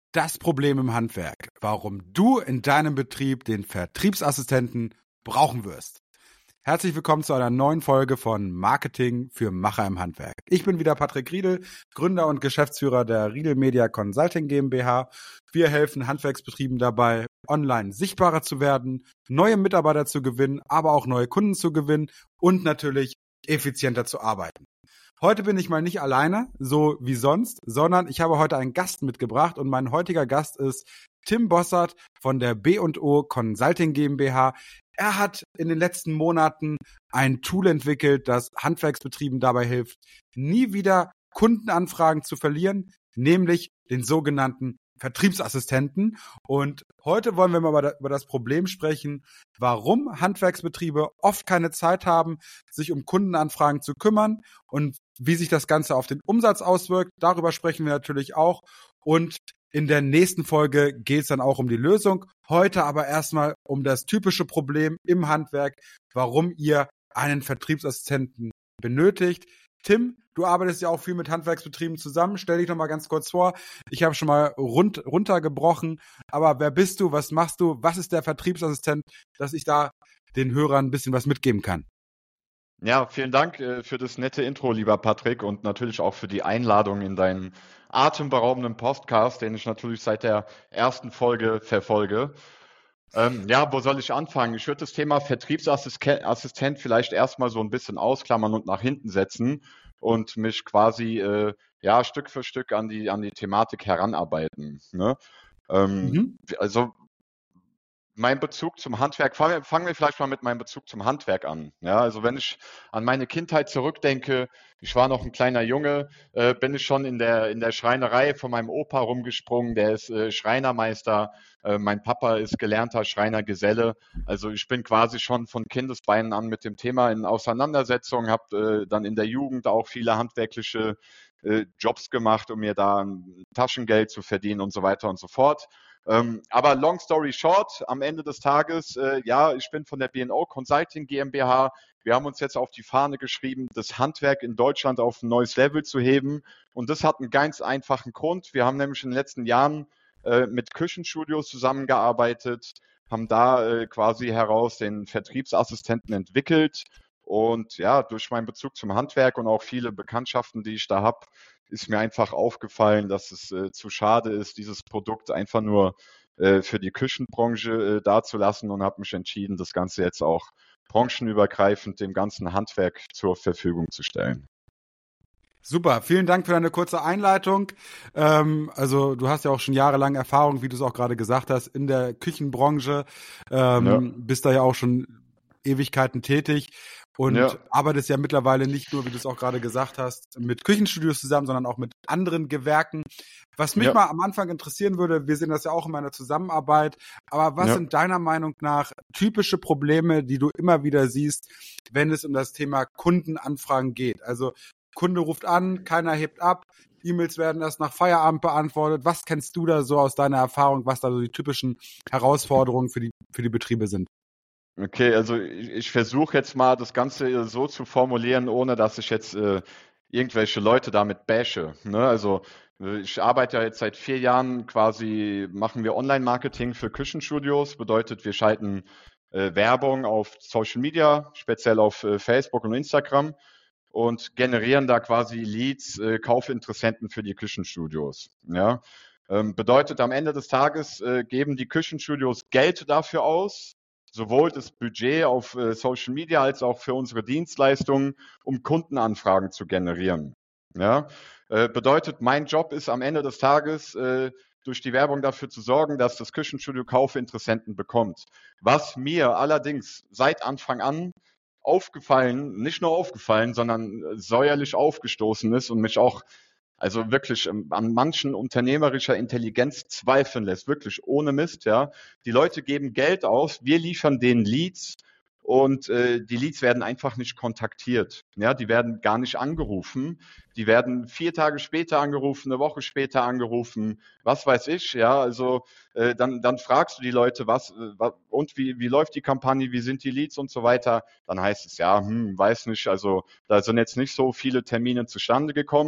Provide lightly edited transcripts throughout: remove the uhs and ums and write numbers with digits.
Das Problem im Handwerk. Warum du in deinem Betrieb den Vertriebsassistenten brauchen wirst. Herzlich willkommen zu einer neuen Folge von Marketing für Macher im Handwerk. Ich bin wieder Patrick Riedel, Gründer und Geschäftsführer der Riedel Media Consulting GmbH. Wir helfen Handwerksbetrieben dabei, online sichtbarer zu werden, neue Mitarbeiter zu gewinnen, aber auch neue Kunden zu gewinnen und natürlich effizienter zu arbeiten. Heute bin ich mal nicht alleine, so wie sonst, sondern ich habe heute einen Gast mitgebracht und mein heutiger Gast ist Tim Bossert von der B&O Consulting GmbH. Er hat in den letzten Monaten ein Tool entwickelt, das Handwerksbetrieben dabei hilft, nie wieder Kundenanfragen zu verlieren, nämlich den sogenannten Vertriebsassistenten. Und heute wollen wir mal über das Problem sprechen, warum Handwerksbetriebe oft keine Zeit haben, sich um Kundenanfragen zu kümmern und wie sich das Ganze auf den Umsatz auswirkt. Darüber sprechen wir natürlich auch. Und in der nächsten Folge geht es dann auch um die Lösung. Heute aber erstmal um das typische Problem im Handwerk, warum ihr einen Vertriebsassistenten benötigt. Tim, du arbeitest ja auch viel mit Handwerksbetrieben zusammen. Stell dich noch mal ganz kurz vor. Ich habe schon mal runtergebrochen. Aber wer bist du? Was machst du? Was ist der Vertriebsassistent, dass ich da den Hörern ein bisschen was mitgeben kann? Ja, vielen Dank für das nette Intro, lieber Patrick, und natürlich auch für die Einladung in deinen atemberaubenden Podcast, den ich natürlich seit der ersten Folge verfolge. Wo soll ich anfangen? Ich würde das Thema Vertriebsassistent vielleicht erstmal so ein bisschen ausklammern und nach hinten setzen und mich quasi Stück für Stück an die Thematik heranarbeiten. Ne? Also mein Bezug zum Handwerk, fangen wir vielleicht mal mit meinem Bezug zum Handwerk an. Ja, also wenn ich an meine Kindheit zurückdenke, ich war noch ein kleiner Junge, bin ich schon in der Schreinerei von meinem Opa rumgesprungen, der ist Schreinermeister, mein Papa ist gelernter Schreinergeselle. Also ich bin quasi schon von Kindesbeinen an mit dem Thema in Auseinandersetzung, habe dann in der Jugend auch viele handwerkliche Jobs gemacht, um mir da Taschengeld zu verdienen und so weiter und so fort. Aber long story short, am Ende des Tages, ich bin von der B&O Consulting GmbH. Wir haben uns jetzt auf die Fahne geschrieben, das Handwerk in Deutschland auf ein neues Level zu heben. Und das hat einen ganz einfachen Grund. Wir haben nämlich in den letzten Jahren mit Küchenstudios zusammengearbeitet, haben da quasi heraus den Vertriebsassistenten entwickelt. Und ja, durch meinen Bezug zum Handwerk und auch viele Bekanntschaften, die ich da habe, ist mir einfach aufgefallen, dass es zu schade ist, dieses Produkt einfach nur für die Küchenbranche dazulassen, und habe mich entschieden, das Ganze jetzt auch branchenübergreifend dem ganzen Handwerk zur Verfügung zu stellen. Super, vielen Dank für deine kurze Einleitung. Also du hast ja auch schon jahrelang Erfahrung, wie du es auch gerade gesagt hast, in der Küchenbranche, bist da ja auch schon Ewigkeiten tätig und arbeitest ja mittlerweile nicht nur, wie du es auch gerade gesagt hast, mit Küchenstudios zusammen, sondern auch mit anderen Gewerken. Was mich mal am Anfang interessieren würde, wir sehen das ja auch in meiner Zusammenarbeit, aber was sind deiner Meinung nach typische Probleme, die du immer wieder siehst, wenn es um das Thema Kundenanfragen geht? Also Kunde ruft an, keiner hebt ab, E-Mails werden erst nach Feierabend beantwortet. Was kennst du da so aus deiner Erfahrung, was da so die typischen Herausforderungen für die Betriebe sind? Okay, also ich versuche jetzt mal das Ganze so zu formulieren, ohne dass ich jetzt irgendwelche Leute damit bashe. Ne? Also ich arbeite ja jetzt seit 4 Jahren quasi, machen wir Online-Marketing für Küchenstudios. Bedeutet, wir schalten Werbung auf Social Media, speziell auf Facebook und Instagram, und generieren da quasi Leads, Kaufinteressenten für die Küchenstudios. Ja? Bedeutet, am Ende des Tages geben die Küchenstudios Geld dafür aus, sowohl das Budget auf Social Media als auch für unsere Dienstleistungen, um Kundenanfragen zu generieren. Ja? Bedeutet, mein Job ist am Ende des Tages, durch die Werbung dafür zu sorgen, dass das Küchenstudio Kaufinteressenten bekommt. Was mir allerdings seit Anfang an nicht nur aufgefallen, sondern säuerlich aufgestoßen ist und mich auch also wirklich an manchen unternehmerischer Intelligenz zweifeln lässt, wirklich ohne Mist, ja. Die Leute geben Geld aus, wir liefern denen Leads, und die Leads werden einfach nicht kontaktiert. Ja, die werden gar nicht angerufen. Die werden 4 Tage später angerufen, eine Woche später angerufen, was weiß ich. Ja, also dann fragst du die Leute, wie läuft die Kampagne, wie sind die Leads und so weiter. Dann heißt es, weiß nicht, also da sind jetzt nicht so viele Termine zustande gekommen.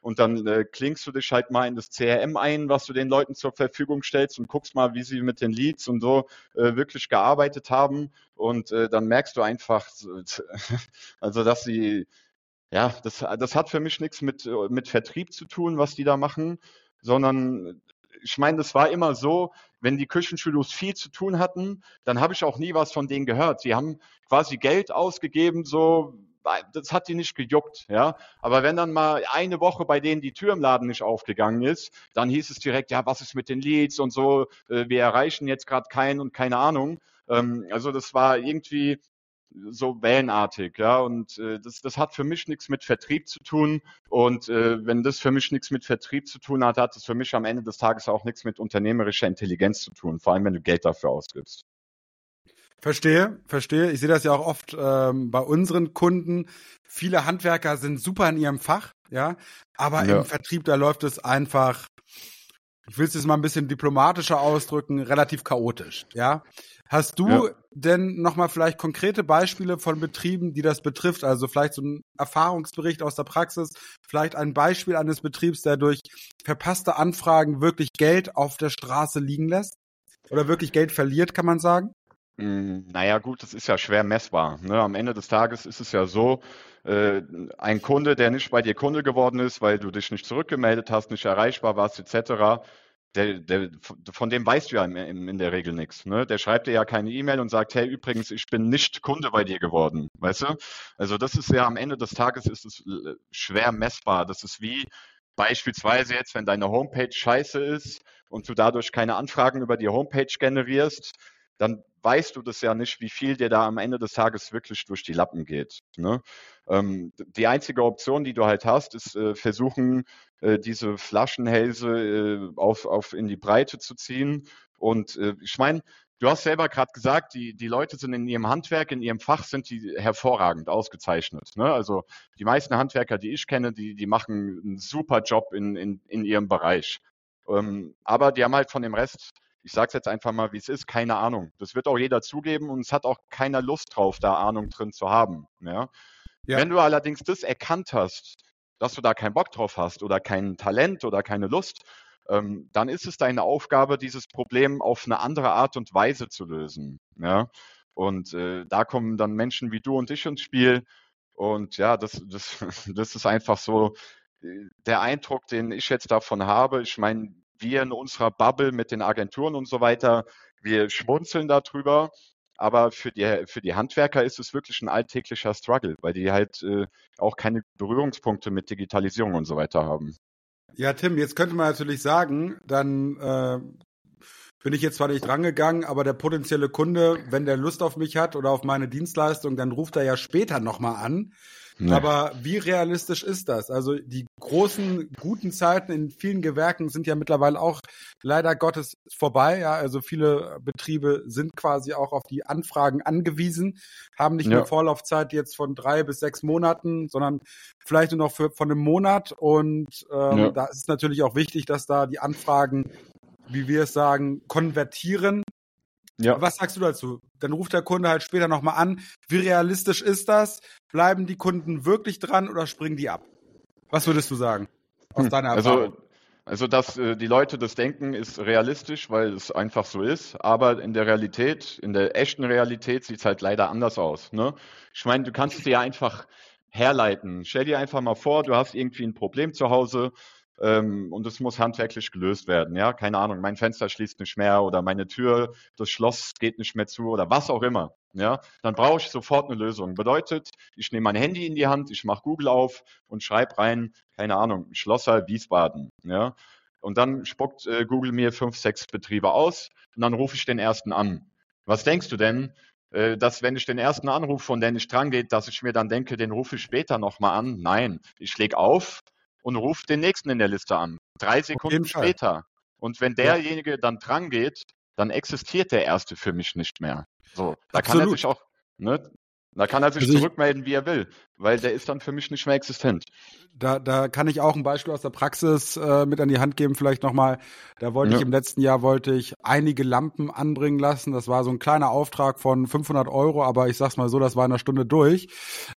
und dann klingst du dich halt mal in das CRM ein, was du den Leuten zur Verfügung stellst und guckst mal, wie sie mit den Leads und so wirklich gearbeitet haben und dann merkst du einfach, also dass sie, ja, das hat für mich nichts mit Vertrieb zu tun, was die da machen, sondern ich meine, das war immer so, wenn die Küchenstudios viel zu tun hatten, dann habe ich auch nie was von denen gehört. Sie haben quasi Geld ausgegeben, so, das hat die nicht gejuckt, ja. Aber wenn dann mal eine Woche bei denen die Tür im Laden nicht aufgegangen ist, dann hieß es direkt, ja, was ist mit den Leads und so, wir erreichen jetzt gerade keinen und keine Ahnung. Also das war irgendwie so wellenartig, ja, und das hat für mich nichts mit Vertrieb zu tun und wenn das für mich nichts mit Vertrieb zu tun hat, hat es für mich am Ende des Tages auch nichts mit unternehmerischer Intelligenz zu tun, vor allem wenn du Geld dafür ausgibst. Verstehe. Ich sehe das ja auch oft bei unseren Kunden. Viele Handwerker sind super in ihrem Fach, ja, aber im Vertrieb, da läuft es einfach, ich will es jetzt mal ein bisschen diplomatischer ausdrücken, relativ chaotisch, ja. Hast du denn nochmal vielleicht konkrete Beispiele von Betrieben, die das betrifft? Also vielleicht so ein Erfahrungsbericht aus der Praxis, vielleicht ein Beispiel eines Betriebs, der durch verpasste Anfragen wirklich Geld auf der Straße liegen lässt? Oder wirklich Geld verliert, kann man sagen? Naja, gut, das ist ja schwer messbar. Ne? Am Ende des Tages ist es ja so, ein Kunde, der nicht bei dir Kunde geworden ist, weil du dich nicht zurückgemeldet hast, nicht erreichbar warst, etc., von dem weißt du ja in der Regel nichts. Ne? Der schreibt dir ja keine E-Mail und sagt, hey, übrigens, ich bin nicht Kunde bei dir geworden. Weißt du? Also das ist ja am Ende des Tages ist es schwer messbar. Das ist wie beispielsweise jetzt, wenn deine Homepage scheiße ist und du dadurch keine Anfragen über die Homepage generierst, dann weißt du das ja nicht, wie viel dir da am Ende des Tages wirklich durch die Lappen geht. Ne? Die einzige Option, die du halt hast, ist versuchen, diese Flaschenhälse in die Breite zu ziehen. Und ich meine, du hast selber gerade gesagt, die Leute sind in ihrem Handwerk, in ihrem Fach sind die hervorragend ausgezeichnet. Ne? Also die meisten Handwerker, die ich kenne, die machen einen super Job in ihrem Bereich. Aber die haben halt von dem Rest, ich sage es jetzt einfach mal, wie es ist, keine Ahnung. Das wird auch jeder zugeben und es hat auch keiner Lust drauf, da Ahnung drin zu haben. Ja? Ja. Wenn du allerdings das erkannt hast, dass du da keinen Bock drauf hast oder kein Talent oder keine Lust, dann ist es deine Aufgabe, dieses Problem auf eine andere Art und Weise zu lösen. Ja? Und da kommen dann Menschen wie du und ich ins Spiel. Und ja, das ist einfach so der Eindruck, den ich jetzt davon habe. Ich meine, wir in unserer Bubble mit den Agenturen und so weiter, wir schmunzeln darüber. Aber für die Handwerker ist es wirklich ein alltäglicher Struggle, weil die halt auch keine Berührungspunkte mit Digitalisierung und so weiter haben. Ja, Tim, jetzt könnte man natürlich sagen, dann bin ich jetzt zwar nicht rangegangen, aber der potenzielle Kunde, wenn der Lust auf mich hat oder auf meine Dienstleistung, dann ruft er ja später nochmal an. Nee. Aber wie realistisch ist das? Also die großen, guten Zeiten in vielen Gewerken sind ja mittlerweile auch leider Gottes vorbei. Ja, also viele Betriebe sind quasi auch auf die Anfragen angewiesen, haben nicht mehr Vorlaufzeit jetzt von 3 bis 6 Monaten, sondern vielleicht nur noch von einem Monat. Und da ist es natürlich auch wichtig, dass da die Anfragen, wie wir es sagen, konvertieren. Ja. Was sagst du dazu? Dann ruft der Kunde halt später nochmal an. Wie realistisch ist das? Bleiben die Kunden wirklich dran oder springen die ab? Was würdest du sagen aus deiner Erfahrung? Also, dass die Leute das denken, ist realistisch, weil es einfach so ist. Aber in der Realität, in der echten Realität sieht es halt leider anders aus. Ne? Ich meine, du kannst es dir einfach herleiten. Stell dir einfach mal vor, du hast irgendwie ein Problem zu Hause. Und es muss handwerklich gelöst werden, ja, keine Ahnung, mein Fenster schließt nicht mehr oder meine Tür, das Schloss geht nicht mehr zu oder was auch immer, ja, dann brauche ich sofort eine Lösung. Bedeutet, ich nehme mein Handy in die Hand, ich mache Google auf und schreibe rein, keine Ahnung, Schlosser Wiesbaden, ja, und dann spuckt Google mir 5, 6 Betriebe aus und dann rufe ich den ersten an. Was denkst du denn, dass wenn ich den ersten anrufe, von der nicht dran geht, dass ich mir dann denke, den rufe ich später nochmal an? Nein, ich lege auf und ruft den nächsten in der Liste an. 3 Sekunden später. Und wenn derjenige dann dran geht, dann existiert der erste für mich nicht mehr. So, da kann er sich auch, ne, da kann er sich zurückmelden, wie er will. weil der ist dann für mich nicht mehr existent. Da kann ich auch ein Beispiel aus der Praxis mit an die Hand geben, vielleicht nochmal. Da wollte ich im letzten Jahr einige Lampen anbringen lassen. Das war so ein kleiner Auftrag von 500 €, aber ich sag's mal so, das war in einer Stunde durch.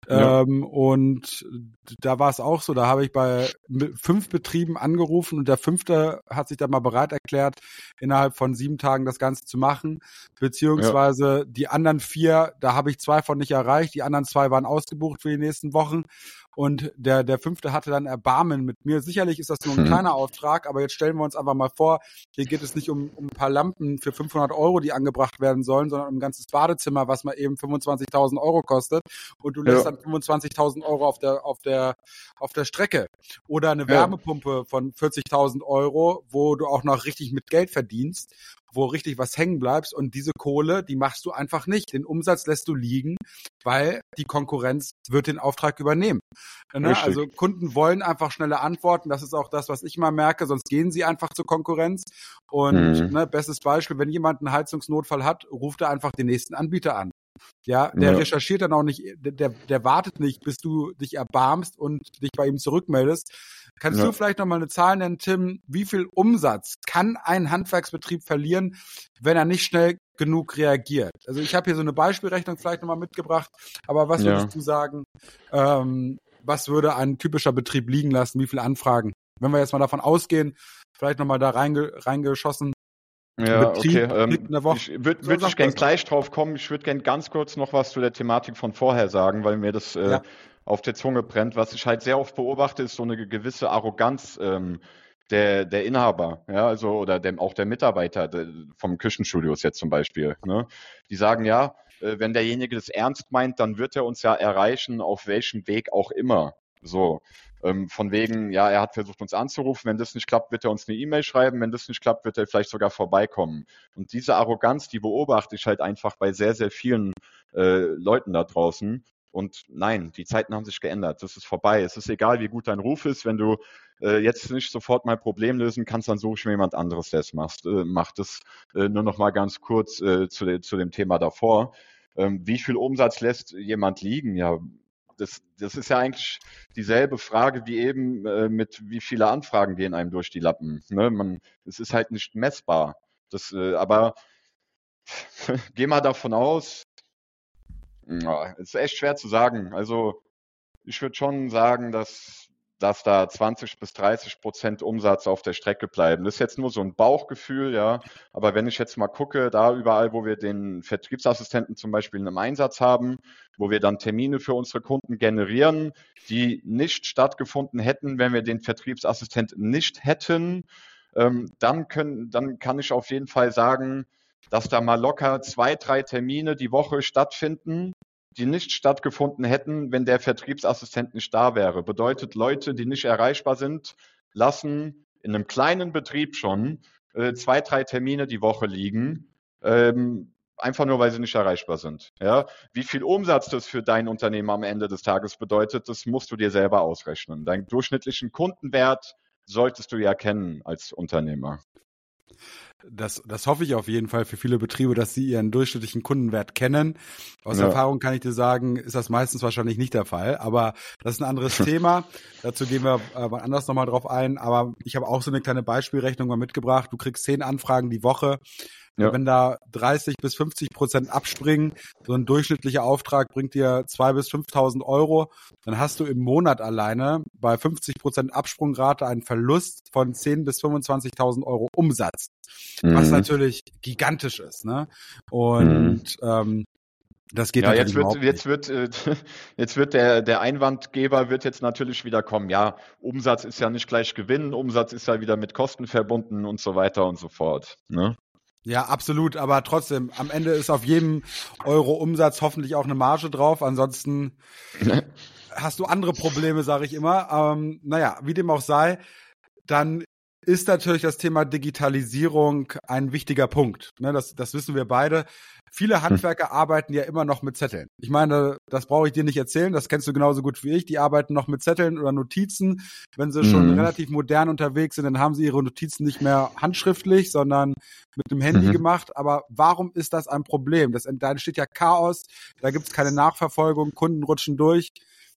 Und da war es auch so, da habe ich bei 5 Betrieben angerufen und der 5. hat sich dann mal bereit erklärt, innerhalb von 7 Tagen das Ganze zu machen. Beziehungsweise die anderen 4, da habe ich 2 von nicht erreicht, die anderen 2 waren ausgebucht für die nächsten Wochen. Und der 5. hatte dann Erbarmen mit mir. Sicherlich ist das nur ein kleiner Auftrag, aber jetzt stellen wir uns einfach mal vor, hier geht es nicht um ein paar Lampen für 500 €, die angebracht werden sollen, sondern um ein ganzes Badezimmer, was mal eben 25.000 € kostet. Und du lässt dann 25.000 € auf der Strecke. Oder eine Wärmepumpe von 40.000 €, wo du auch noch richtig mit Geld verdienst, wo richtig was hängen bleibst, und diese Kohle, die machst du einfach nicht. Den Umsatz lässt du liegen, weil die Konkurrenz wird den Auftrag übernehmen. Ne? Also Kunden wollen einfach schnelle Antworten. Das ist auch das, was ich mal merke. Sonst gehen sie einfach zur Konkurrenz. Und bestes Beispiel, wenn jemand einen Heizungsnotfall hat, ruft er einfach den nächsten Anbieter an. Ja, der recherchiert dann auch nicht, der wartet nicht, bis du dich erbarmst und dich bei ihm zurückmeldest. Kannst du vielleicht nochmal eine Zahl nennen, Tim? Wie viel Umsatz kann ein Handwerksbetrieb verlieren, wenn er nicht schnell genug reagiert? Also ich habe hier so eine Beispielrechnung vielleicht nochmal mitgebracht, aber was würdest du sagen, was würde ein typischer Betrieb liegen lassen? Wie viele Anfragen? Wenn wir jetzt mal davon ausgehen, vielleicht nochmal da reingeschossen. Ja, Betrieb, okay. in der Woche. Ich würde gerne gleich drauf kommen. Ich würde gerne ganz kurz noch was zu der Thematik von vorher sagen, weil mir das auf der Zunge brennt. Was ich halt sehr oft beobachte, ist so eine gewisse Arroganz der Inhaber, ja, also oder auch der Mitarbeiter vom Küchenstudios jetzt zum Beispiel. Ne? Die sagen wenn derjenige das ernst meint, dann wird er uns ja erreichen, auf welchem Weg auch immer. So. Von wegen, er hat versucht, uns anzurufen. Wenn das nicht klappt, wird er uns eine E-Mail schreiben. Wenn das nicht klappt, wird er vielleicht sogar vorbeikommen. Und diese Arroganz, die beobachte ich halt einfach bei sehr, sehr vielen Leuten da draußen. Und nein, die Zeiten haben sich geändert. Das ist vorbei. Es ist egal, wie gut dein Ruf ist. Wenn du jetzt nicht sofort mal ein Problem lösen kannst, dann suche ich mir jemand anderes, der es macht. Das nur noch mal ganz kurz zu dem Thema davor. Wie viel Umsatz lässt jemand liegen? Ja, das ist ja eigentlich dieselbe Frage wie eben mit wie viele Anfragen gehen einem durch die Lappen. Ne? Es ist halt nicht messbar. Aber geh mal davon aus, ist echt schwer zu sagen. Also ich würde schon sagen, dass da 20-30% Umsatz auf der Strecke bleiben. Das ist jetzt nur so ein Bauchgefühl, ja. Aber wenn ich jetzt mal gucke, da überall, wo wir den Vertriebsassistenten zum Beispiel im Einsatz haben, wo wir dann Termine für unsere Kunden generieren, die nicht stattgefunden hätten, wenn wir den Vertriebsassistenten nicht hätten, dann kann ich auf jeden Fall sagen, dass da mal locker 2, 3 Termine die Woche stattfinden, die nicht stattgefunden hätten, wenn der Vertriebsassistent nicht da wäre. Bedeutet, Leute, die nicht erreichbar sind, lassen in einem kleinen Betrieb schon 2, 3 Termine die Woche liegen, einfach nur, weil sie nicht erreichbar sind. Ja? Wie viel Umsatz das für dein Unternehmen am Ende des Tages bedeutet, das musst du dir selber ausrechnen. Deinen durchschnittlichen Kundenwert solltest du ja kennen als Unternehmer. Das hoffe ich auf jeden Fall für viele Betriebe, dass sie ihren durchschnittlichen Kundenwert kennen. Aus Erfahrung kann ich dir sagen, ist das meistens wahrscheinlich nicht der Fall. Aber das ist ein anderes Thema. Dazu gehen wir anders nochmal drauf ein. Aber ich habe auch so eine kleine Beispielrechnung mal mitgebracht. Du kriegst 10 Anfragen die Woche. Ja. Wenn da 30-50% abspringen, so ein durchschnittlicher Auftrag bringt dir 2.000 bis 5.000 €, dann hast du im Monat alleine bei 50% Absprungrate einen Verlust von 10.000 bis 25.000 € Umsatz, was natürlich gigantisch ist, ne? Und das geht natürlich überhaupt nicht. Jetzt wird der Einwandgeber wird jetzt natürlich wieder kommen. Ja, Umsatz ist ja nicht gleich Gewinn, Umsatz ist ja wieder mit Kosten verbunden und so weiter und so fort, ne? Ja, absolut, aber trotzdem, am Ende ist auf jedem Euro Umsatz hoffentlich auch eine Marge drauf, ansonsten hast du andere Probleme, sage ich immer. Wie dem auch sei, dann ist natürlich das Thema Digitalisierung ein wichtiger Punkt. Ne, das wissen wir beide. Viele Handwerker arbeiten ja immer noch mit Zetteln. Ich meine, das brauche ich dir nicht erzählen, das kennst du genauso gut wie ich. Die arbeiten noch mit Zetteln oder Notizen. Wenn sie schon relativ modern unterwegs sind, dann haben sie ihre Notizen nicht mehr handschriftlich, sondern mit dem Handy gemacht. Aber warum ist das ein Problem? Da entsteht ja Chaos, da gibt es keine Nachverfolgung, Kunden rutschen durch.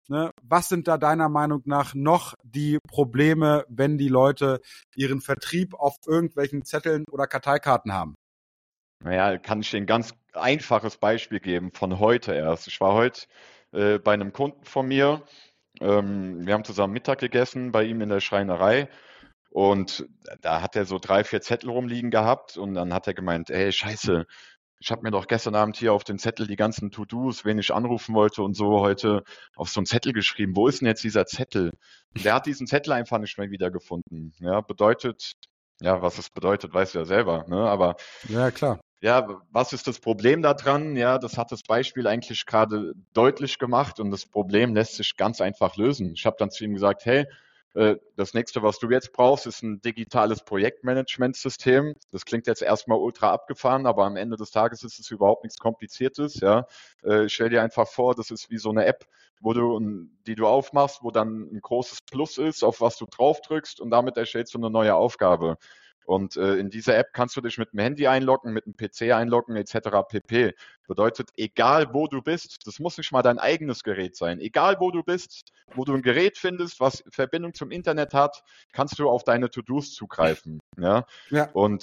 Ne? Was sind da deiner Meinung nach noch die Probleme, wenn die Leute ihren Vertrieb auf irgendwelchen Zetteln oder Karteikarten haben? Naja, kann ich dir ein ganz einfaches Beispiel geben von heute erst. Ich war heute bei einem Kunden von mir. Wir haben zusammen Mittag gegessen bei ihm in der Schreinerei. Und da hat er so 3, 4 Zettel rumliegen gehabt und dann hat er gemeint, ey, scheiße, ich habe mir doch gestern Abend hier auf den Zettel die ganzen To-Dos, wen ich anrufen wollte und so heute auf so einen Zettel geschrieben. Wo ist denn jetzt dieser Zettel? Und der hat diesen Zettel einfach nicht mehr wiedergefunden. Ja, bedeutet, ja, was es bedeutet, weißt du ja selber, ne? Aber Ja, klar. ja, was ist das Problem da dran? Ja, das hat das Beispiel eigentlich gerade deutlich gemacht und das Problem lässt sich ganz einfach lösen. Ich habe dann zu ihm gesagt, hey, das nächste, was du jetzt brauchst, ist ein digitales Projektmanagementsystem. Das klingt jetzt erstmal ultra abgefahren, aber am Ende des Tages ist es überhaupt nichts Kompliziertes. Ja, stell dir einfach vor, das ist wie so eine App, die du aufmachst, wo dann ein großes Plus ist, auf was du drauf drückst und damit erstellst du eine neue Aufgabe. Und in dieser App kannst du dich mit dem Handy einloggen, mit dem PC einloggen, etc. pp. Bedeutet, egal wo du bist, das muss nicht mal dein eigenes Gerät sein, egal wo du bist, wo du ein Gerät findest, was Verbindung zum Internet hat, kannst du auf deine To-Dos zugreifen. Ja? Ja. Und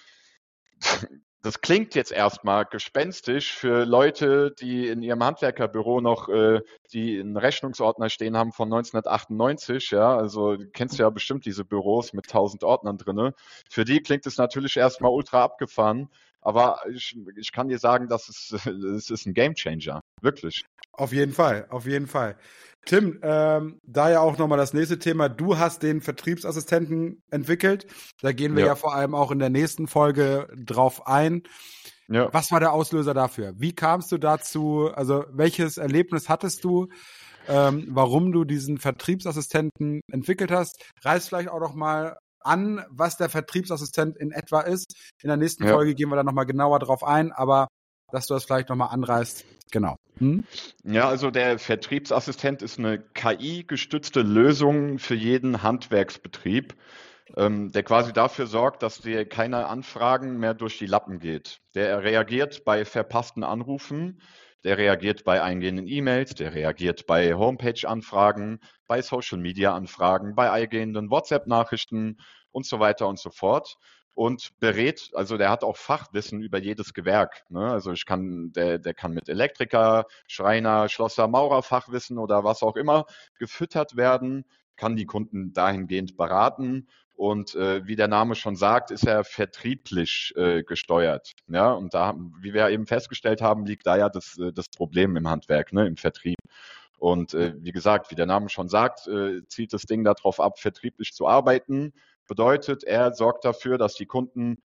das klingt jetzt erstmal gespenstisch für Leute, die in ihrem Handwerkerbüro noch die einen Rechnungsordner stehen haben von 1998. Ja, also du kennst ja bestimmt diese Büros mit 1000 Ordnern drinne. Für die klingt es natürlich erstmal ultra abgefahren, aber ich kann dir sagen, es ist ein Gamechanger, wirklich. Auf jeden Fall, auf jeden Fall. Tim, da ja auch nochmal das nächste Thema. Du hast den Vertriebsassistenten entwickelt. Da gehen wir ja vor allem auch in der nächsten Folge drauf ein. Ja. Was war der Auslöser dafür? Wie kamst du dazu? Also welches Erlebnis hattest du, warum du diesen Vertriebsassistenten entwickelt hast? Reiß vielleicht auch noch mal an, was der Vertriebsassistent in etwa ist. In der nächsten Folge gehen wir da nochmal genauer drauf ein, aber dass du das vielleicht nochmal anreißt. Genau. Ja, also der Vertriebsassistent ist eine KI-gestützte Lösung für jeden Handwerksbetrieb, der quasi dafür sorgt, dass dir keine Anfragen mehr durch die Lappen geht. Der reagiert bei verpassten Anrufen, der reagiert bei eingehenden E-Mails, der reagiert bei Homepage-Anfragen, bei Social-Media-Anfragen, bei eingehenden WhatsApp-Nachrichten und so weiter und so fort. Und berät, also der hat auch Fachwissen über jedes Gewerk. Ne? Also der kann mit Elektriker, Schreiner, Schlosser, Maurer Fachwissen oder was auch immer gefüttert werden, kann die Kunden dahingehend beraten. Und wie der Name schon sagt, ist er vertrieblich gesteuert. Ja, und da, wie wir eben festgestellt haben, liegt da ja das Problem im Handwerk, ne, im Vertrieb. Und wie gesagt, wie der Name schon sagt, zielt das Ding darauf ab, vertrieblich zu arbeiten. Bedeutet, er sorgt dafür, dass die Kunden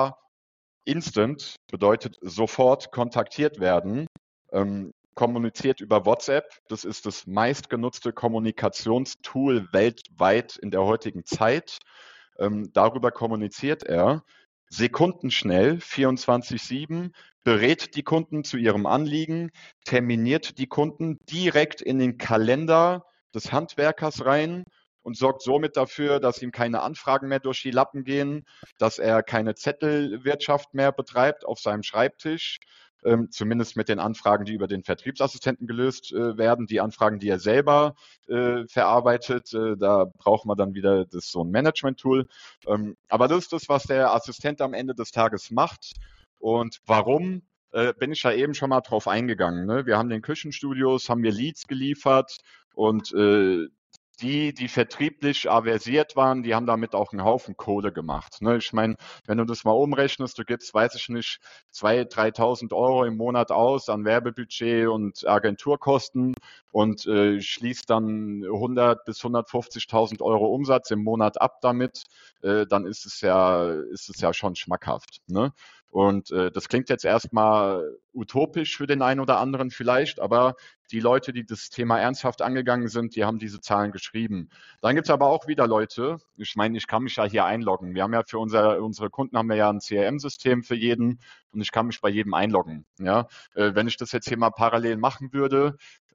instant, bedeutet sofort kontaktiert werden, kommuniziert über WhatsApp. Das ist das meistgenutzte Kommunikationstool weltweit in der heutigen Zeit. Darüber kommuniziert er sekundenschnell, 24/7, berät die Kunden zu ihrem Anliegen, terminiert die Kunden direkt in den Kalender des Handwerkers rein und sorgt somit dafür, dass ihm keine Anfragen mehr durch die Lappen gehen, dass er keine Zettelwirtschaft mehr betreibt auf seinem Schreibtisch, zumindest mit den Anfragen, die über den Vertriebsassistenten gelöst werden. Die Anfragen, die er selber verarbeitet, da braucht man dann wieder so ein Management-Tool. Aber das ist das, was der Assistent am Ende des Tages macht. Und warum? Bin ich ja eben schon mal drauf eingegangen. Ne? Wir haben den Küchenstudios, haben wir Leads geliefert und die vertrieblich aversiert waren, die haben damit auch einen Haufen Kohle gemacht. Ne? Ich meine, wenn du das mal umrechnest, du gibst, weiß ich nicht, 2.000, 3.000 Euro im Monat aus an Werbebudget und Agenturkosten und schließt dann 100 bis 150.000 Euro Umsatz im Monat ab damit, dann ist es ja schon schmackhaft. Ne? Und das klingt jetzt erstmal utopisch für den einen oder anderen vielleicht, aber die Leute, die das Thema ernsthaft angegangen sind, die haben diese Zahlen geschrieben. Dann gibt es aber auch wieder Leute, ich meine, ich kann mich ja hier einloggen. Wir haben ja für unsere Kunden haben wir ja ein CRM-System für jeden und ich kann mich bei jedem einloggen. Ja? Wenn ich das jetzt hier mal parallel machen würde,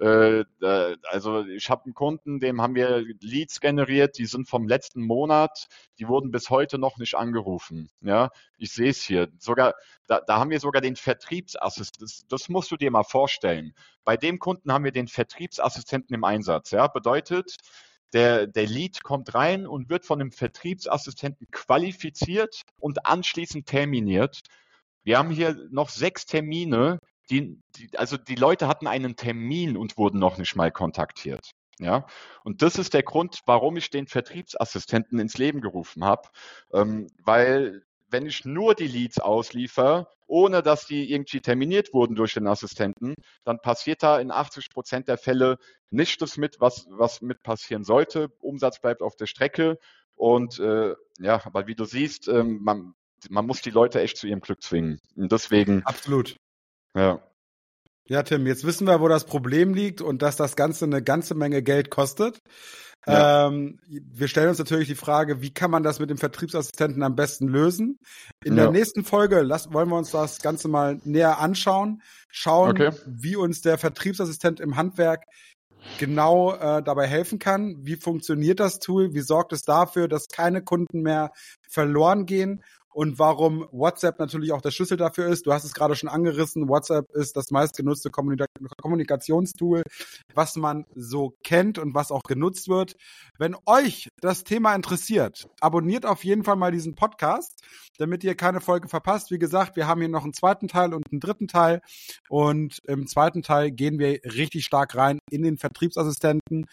also ich habe einen Kunden, dem haben wir Leads generiert, die sind vom letzten Monat, die wurden bis heute noch nicht angerufen. Ja? Ich sehe es hier. Da haben wir sogar den Vertriebsassistenten Das musst du dir mal vorstellen. Bei dem Kunden haben wir den Vertriebsassistenten im Einsatz. Ja? Bedeutet, der Lead kommt rein und wird von dem Vertriebsassistenten qualifiziert und anschließend terminiert. Wir haben hier noch 6 Termine, also die Leute hatten einen Termin und wurden noch nicht mal kontaktiert. Ja, und das ist der Grund, warum ich den Vertriebsassistenten ins Leben gerufen habe, weil wenn ich nur die Leads ausliefer, ohne dass die irgendwie terminiert wurden durch den Assistenten, dann passiert da in 80% der Fälle nicht das mit, was mit passieren sollte. Umsatz bleibt auf der Strecke und ja, aber wie du siehst, man muss die Leute echt zu ihrem Glück zwingen. Und deswegen. Absolut. Ja. Ja, Tim, jetzt wissen wir, wo das Problem liegt und dass das Ganze eine ganze Menge Geld kostet. Ja. Wir stellen uns natürlich die Frage, wie kann man das mit dem Vertriebsassistenten am besten lösen? In der nächsten Folge wollen wir uns das Ganze mal näher anschauen, wie uns der Vertriebsassistent im Handwerk genau dabei helfen kann. Wie funktioniert das Tool? Wie sorgt es dafür, dass keine Kunden mehr verloren gehen? Und warum WhatsApp natürlich auch der Schlüssel dafür ist. Du hast es gerade schon angerissen. WhatsApp ist das meistgenutzte Kommunikationstool, was man so kennt und was auch genutzt wird. Wenn euch das Thema interessiert, abonniert auf jeden Fall mal diesen Podcast, damit ihr keine Folge verpasst. Wie gesagt, wir haben hier noch einen zweiten Teil und einen dritten Teil. Und im zweiten Teil gehen wir richtig stark rein in den Vertriebsassistenten.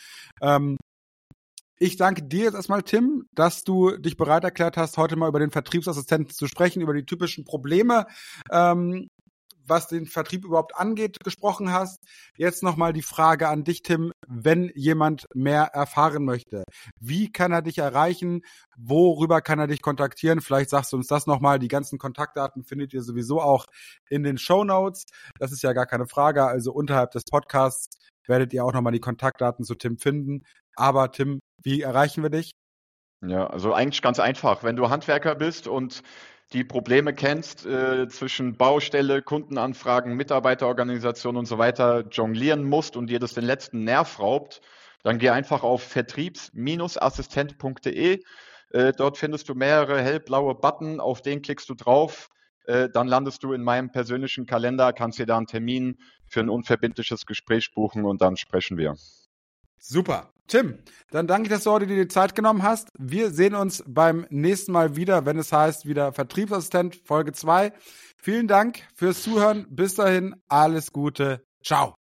Ich danke dir jetzt erstmal, Tim, dass du dich bereit erklärt hast, heute mal über den Vertriebsassistenten zu sprechen, über die typischen Probleme, was den Vertrieb überhaupt angeht, gesprochen hast. Jetzt nochmal die Frage an dich, Tim, wenn jemand mehr erfahren möchte. Wie kann er dich erreichen? Worüber kann er dich kontaktieren? Vielleicht sagst du uns das nochmal. Die ganzen Kontaktdaten findet ihr sowieso auch in den Shownotes. Das ist ja gar keine Frage. Also unterhalb des Podcasts werdet ihr auch nochmal die Kontaktdaten zu Tim finden. Aber Tim, wie erreichen wir dich? Ja, also eigentlich ganz einfach. Wenn du Handwerker bist und die Probleme kennst, zwischen Baustelle, Kundenanfragen, Mitarbeiterorganisation und so weiter jonglieren musst und dir das den letzten Nerv raubt, dann geh einfach auf vertriebs-assistent.de. Dort findest du mehrere hellblaue Button, auf den klickst du drauf. Dann landest du in meinem persönlichen Kalender, kannst dir da einen Termin für ein unverbindliches Gespräch buchen und dann sprechen wir. Super. Tim, dann danke ich, dass du heute dir die Zeit genommen hast. Wir sehen uns beim nächsten Mal wieder, wenn es heißt, wieder Vertriebsassistent Folge 2. Vielen Dank fürs Zuhören. Bis dahin, alles Gute. Ciao.